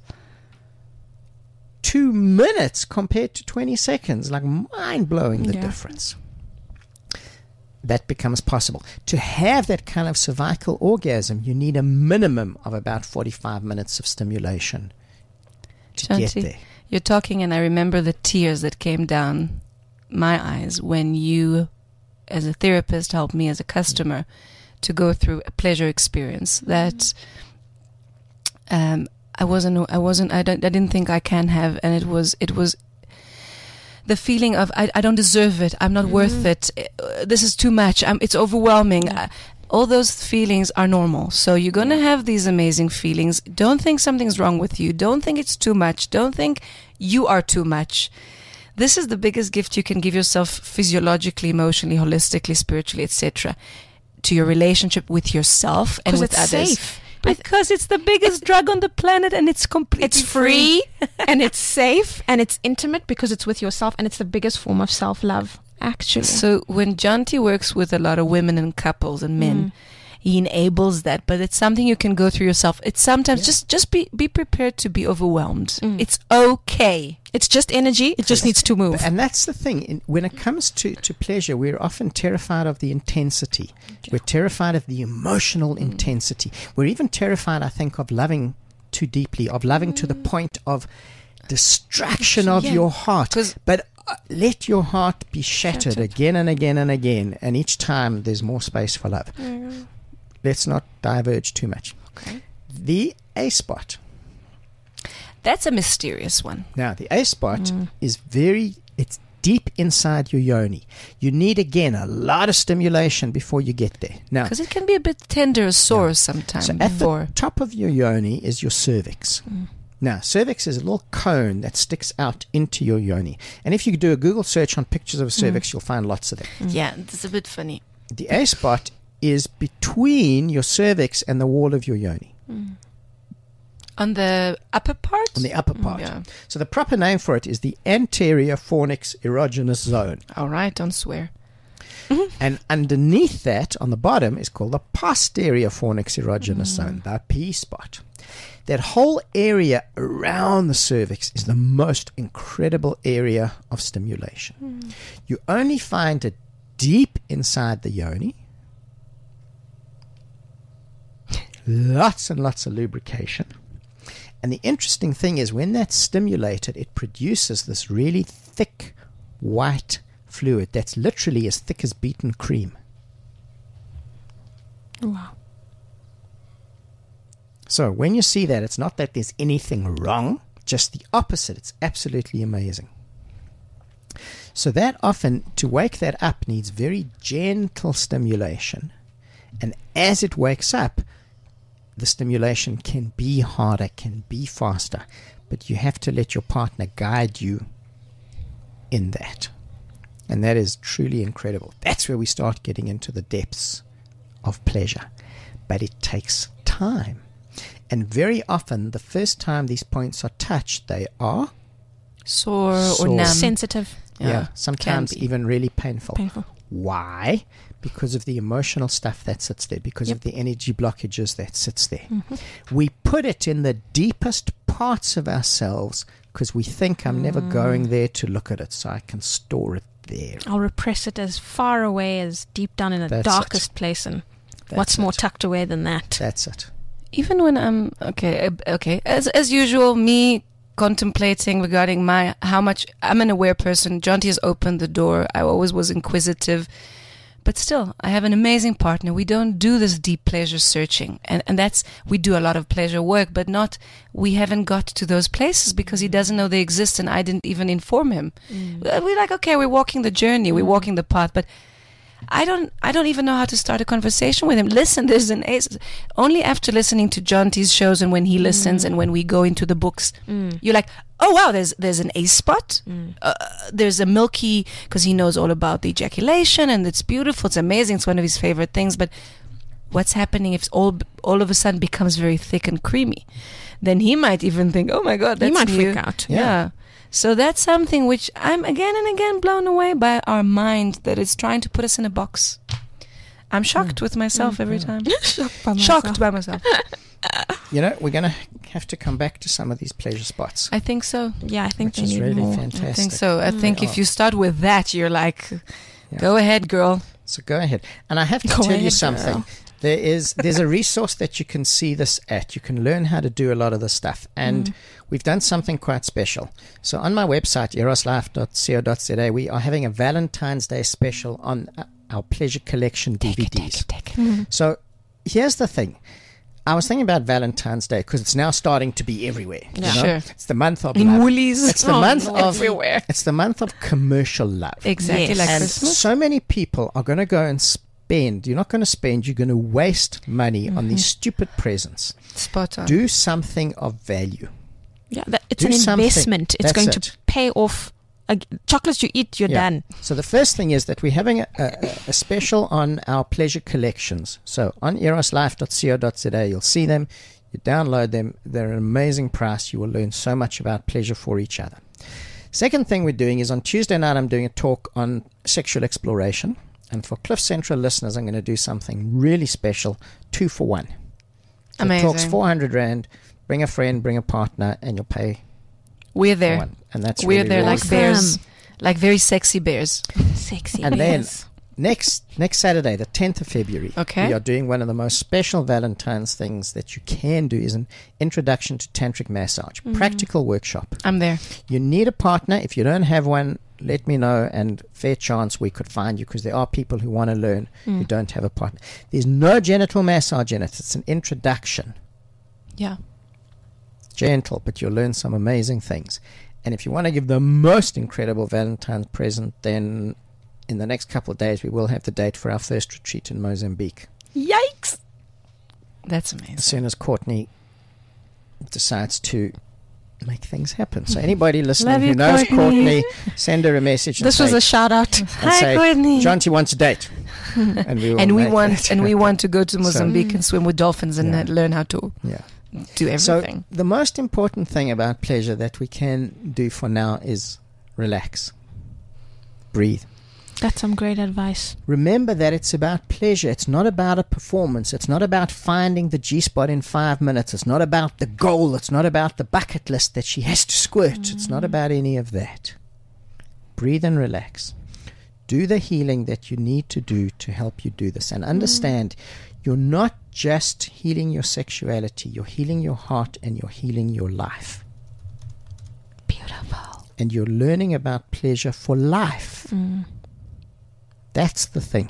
two minutes compared to twenty seconds, like mind-blowing the Yeah. difference. That becomes possible. To have that kind of cervical orgasm, you need a minimum of about forty-five minutes of stimulation to get Shanti, there. You're talking, and I remember the tears that came down my eyes when you, as a therapist, helped me as a customer to go through a pleasure experience that um, I wasn't, I wasn't, I don't, I didn't think I can have, and it was, it was the feeling of I, I don't deserve it, I'm not worth it, uh, this is too much, I'm, it's overwhelming. I, all those feelings are normal. So you're going to have these amazing feelings. Don't think something's wrong with you. Don't think it's too much. Don't think you are too much. This is the biggest gift you can give yourself physiologically, emotionally, holistically, spiritually, et cetera, to your relationship with yourself and 'Cause with it's others. safe. Because it's the biggest drug on the planet, and it's completely It's free and it's safe and it's intimate because it's with yourself, and it's the biggest form of self-love, actually. So when Janti works with a lot of women and couples and men, he enables that, but it's something you can go through yourself. It's sometimes just just be be prepared to be overwhelmed. It's okay. It's just energy. It just needs to move. And that's the thing. In, when it comes to, to pleasure, we're often terrified of the intensity. We're terrified of the emotional intensity. We're even terrified, I think, of loving too deeply, of loving to the point of distraction of Yeah. your heart. 'Cause- But uh, let your heart be shattered, Shattered. again and again and again. And each time there's more space for love. Let's not diverge too much. Okay. The A spot. That's a mysterious one. Now, the A spot is very, it's deep inside your yoni. You need, again, a lot of stimulation before you get there. Now, Because it can be a bit tender or sore sometimes so at before. the top of your yoni is your cervix. Now, cervix is a little cone that sticks out into your yoni. And if you do a Google search on pictures of a cervix, you'll find lots of them. Yeah, it's a bit funny. The A spot is between your cervix and the wall of your yoni, On the upper part? on the upper part. Yeah. So the proper name for it is the anterior fornix erogenous zone. All right, don't swear. And underneath that, on the bottom, is called the posterior fornix erogenous zone, the P spot. That whole area around the cervix is the most incredible area of stimulation. You only find it deep inside the yoni. Lots and lots of lubrication. And the interesting thing is when that's stimulated, it produces this really thick white fluid that's literally as thick as beaten cream. Wow. So when you see that, it's not that there's anything wrong, just the opposite. It's absolutely amazing. So that often, to wake that up, needs very gentle stimulation. And as it wakes up, the stimulation can be harder, can be faster. But you have to let your partner guide you in that. And that is truly incredible. That's where we start getting into the depths of pleasure. But it takes time. And very often, the first time these points are touched, they are Sore, Sore. or numb. Sensitive, yeah, Yeah, sometimes can be. even really painful. painful. Why? Because of the emotional stuff that sits there, because Yep. of the energy blockages that sits there. Mm-hmm. We put it in the deepest parts of ourselves because we think I'm never going there to look at it, so I can store it there. I'll repress it as far away as deep down in the That's darkest place, and That's what's more it. tucked away than that? That's it. Even when I'm okay, uh, okay, as as usual, me contemplating regarding my how much I'm an aware person. Jonty has opened the door. I always was inquisitive, but still, I have an amazing partner. We don't do this deep pleasure searching, and and that's we do a lot of pleasure work, but not we haven't got to those places because he doesn't know they exist, and I didn't even inform him. Uh, We're like, okay, we're walking the journey, we're walking the path, but I don't I don't even know how to start a conversation with him. Listen, there's an ace. Only after listening to Jonty's shows and when he listens and when we go into the books, you're like, oh wow, there's there's an ace spot. Uh, there's a milky, because he knows all about the ejaculation and it's beautiful. It's amazing. It's one of his favorite things. But what's happening if all all of a sudden becomes very thick and creamy? Then he might even think, oh my god, that's He might new. freak out. Yeah. Yeah. So that's something which I'm again and again blown away by our mind that it's trying to put us in a box. I'm shocked with myself every time. Shocked by Shocked by myself. You know, we're going to have to come back to some of these pleasure spots, I think so. Yeah, I think which they is need really more. fantastic. I think so. I think They if are. you start with that, you're like, Yeah. go ahead, girl. So go ahead. And I have to Go tell you ahead, something. girl. There is there's a resource that you can see this at. You can learn how to do a lot of this stuff. And we've done something quite special. So on my website, eros life dot co dot za, we are having a Valentine's Day special on uh, our Pleasure Collection D V Ds. So here's the thing. I was thinking about Valentine's Day because it's now starting to be everywhere. you Yeah. know? Sure. It's the month of In love. Woolies. It's the Oh, month no. of Everywhere. It's the month of commercial love. Exactly Yes. like And Christmas. so many people are going to go and spend. You're not going to spend. You're going to waste money on these stupid presents. Spot on. Do something of value. Yeah, that, it's Do an something. investment. It's That's going it. to pay off. Uh, chocolates you eat, you're Yeah. done. So the first thing is that we're having a, a, a special on our pleasure collections. So on eros life dot co dot za, you'll see them. You download them. They're an amazing price. You will learn so much about pleasure for each other. Second thing we're doing is on Tuesday night, I'm doing a talk on sexual exploration. And for Cliff Central listeners, I'm going to do something really special, two for one. The Amazing. talk's four hundred rand. Bring a friend, bring a partner, and you'll pay We're for there. one. And that's We're really, there really like Awesome. bears. Like very sexy bears. Sexy. And then bears. next next Saturday, the tenth of February, Okay. we are doing one of the most special Valentine's things that you can do is an introduction to tantric massage, practical workshop. I'm there. You need a partner. If you don't have one, let me know, and fair chance we could find you because there are people who want to learn who don't have a partner. There's no genital massage in it. It's an introduction. Yeah. Gentle, but you'll learn some amazing things. And if you want to give the most incredible Valentine's present, then in the next couple of days we will have the date for our first retreat in Mozambique. Yikes! That's amazing. As soon as Courtney decides to make things happen. So anybody listening Love who you, knows Courtney. Courtney, send her a message. And This say, was a shout out. and Hi, say, Courtney. Jonty wants a date, and we will And we make want that and we happen. want to go to Mozambique and swim with dolphins and Yeah. uh, learn how to Yeah. do everything. So the most important thing about pleasure that we can do for now is relax, breathe. That's some great advice. Remember that it's about pleasure. It's not about a performance. It's not about finding the G-spot in five minutes. It's not about the goal. It's not about the bucket list that she has to squirt. It's not about any of that. Breathe and relax. Do the healing that you need to do to help you do this. And understand, you're not just healing your sexuality. You're healing your heart and you're healing your life. Beautiful. And you're learning about pleasure for life. That's the thing.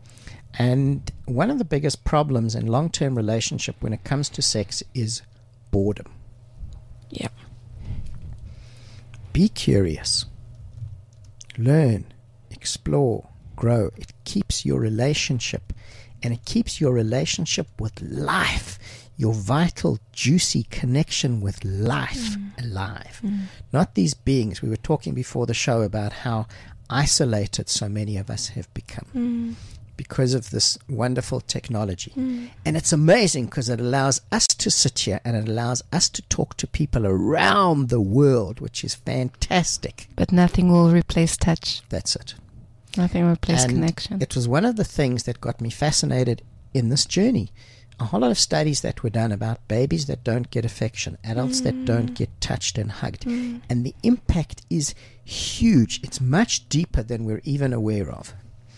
And one of the biggest problems in long-term relationship when it comes to sex is boredom. Yep. Be curious. Learn, explore, grow. It keeps your relationship, and it keeps your relationship with life, your vital, juicy connection with life alive. Not these beings. We were talking before the show about how isolated so many of us have become Mm. because of this wonderful technology. Mm. And it's amazing because it allows us to sit here and it allows us to talk to people around the world, which is fantastic. But nothing will replace touch. That's it. Nothing will replace And connection. it was one of the things that got me fascinated in this journey. A whole lot of studies that were done about babies that don't get affection, adults that don't get touched and hugged. And the impact is huge. It's much deeper than we're even aware of.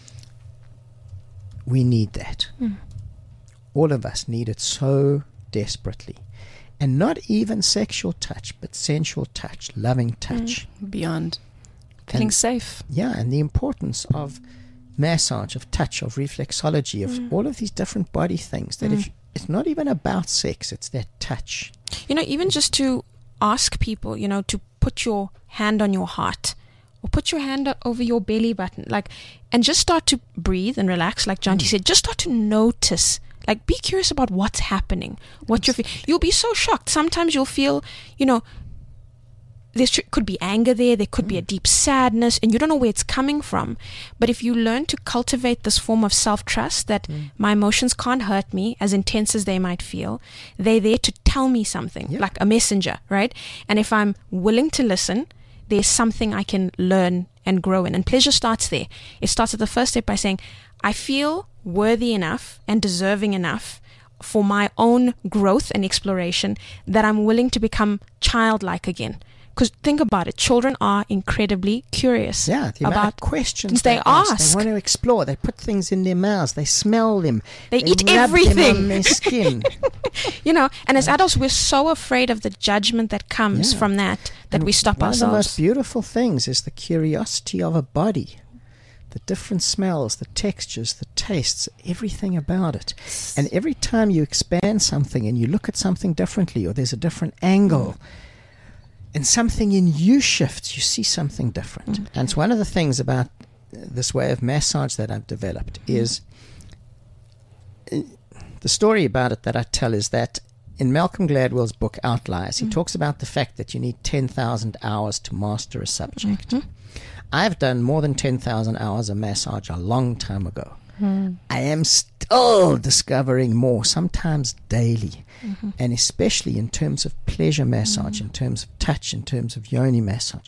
We need that. All of us need it so desperately. And not even sexual touch, but sensual touch, loving touch. Beyond. Feeling And- safe. Yeah, and the importance of massage, of touch, of reflexology, of all of these different body things. That if it's not even about sex, it's that touch. You know, even just to ask people, you know, to put your hand on your heart or put your hand o- over your belly button, like, and just start to breathe and relax, like Janti said. Just start to notice, like, be curious about what's happening, what you're feeling. You'll be so shocked. Sometimes you'll feel, you know, there could be anger there, there could be a deep sadness, and you don't know where it's coming from. But if you learn to cultivate this form of self-trust that my emotions can't hurt me, as intense as they might feel, they're there to tell me something, Yeah. like a messenger, right? And if I'm willing to listen, there's something I can learn and grow in. And pleasure starts there. It starts at the first step by saying, I feel worthy enough and deserving enough for my own growth and exploration that I'm willing to become childlike again. Because think about it, children are incredibly curious Yeah, the amount about of questions they ask. They want to explore. They put things in their mouths. They smell them. They eat rub them everything. on their skin. you know, and as adults, we're so afraid of the judgment that comes Yeah. from that that And we stop one ourselves. of the most beautiful things is the curiosity of a body. The different smells, the textures, the tastes, everything about it. And every time you expand something and you look at something differently, or there's a different angle, and something in you shifts, you see something different. Mm. And it's one of the things about this way of massage that I've developed is uh, the story about it that I tell is that in Malcolm Gladwell's book Outliers, he talks about the fact that you need ten thousand hours to master a subject. I've done more than ten thousand hours of massage a long time ago. I am still discovering more, sometimes daily, and especially in terms of pleasure massage, in terms of touch, in terms of yoni massage.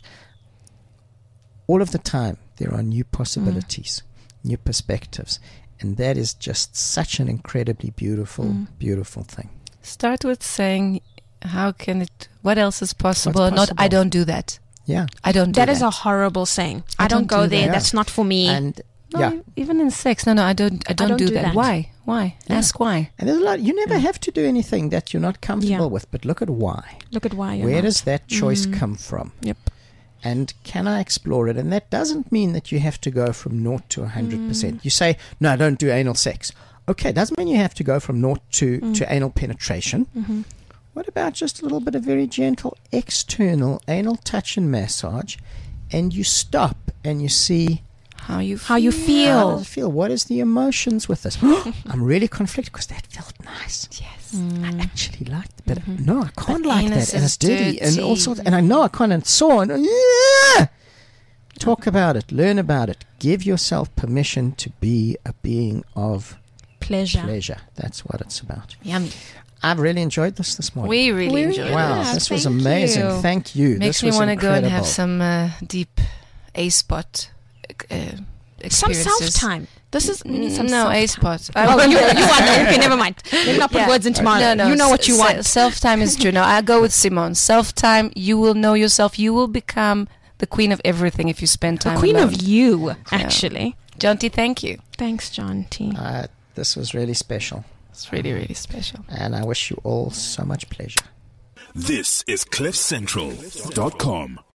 All of the time, there are new possibilities, new perspectives, and that is just such an incredibly beautiful, beautiful thing. Start with saying, how can it, what else is possible? What's Not, I possible? don't do that. Yeah, I don't do That that. is a horrible saying. I I, don't, don't go do there. that. That's not for me. and No, yeah. even in sex. No, no, I don't. I don't, don't do, do that. that. Why? Why? Yeah. Ask why. And there's a lot. You never have to do anything that you're not comfortable Yeah. with, but look at why. Look at why you're Where not. does that choice come from? Yep. And can I explore it? And that doesn't mean that you have to go from naught to one hundred percent. You say, no, I don't do anal sex. Okay, doesn't mean you have to go from naught to, to anal penetration. Mm-hmm. What about just a little bit of very gentle external anal touch and massage, and you stop and you see How you How you how feel. does it feel? What is the emotions with this? I'm really conflicted because that felt nice. Yes. I actually liked it, but no, I can't But like anus that, and is it's dirty, and all dirty. sorts. And I know I can't, and it's sore. And yeah! Talk about it, learn about it, give yourself permission to be a being of Pleasure. pleasure. That's what it's about. Yummy. I've really enjoyed this this morning. We really We enjoyed wow, it. Yeah, this was thank amazing. you. Thank you. Makes this me was want to go and have incredible. some uh, deep A spot uh, Some experiences. self-time. This is we need some no A self-time. spot. Oh, you, you want to. Okay, never mind. Let me not put Yeah. words into my No, no. You know what you want. Self time is true. No, I go with Simone. Self time. You will know yourself. You will become the queen of everything if you spend The time. queen alone. of you, actually. Jonty, thank you. Thanks, John T. Uh, this was really special, It's really, really special. and I wish you all so much pleasure. This is cliff central dot com.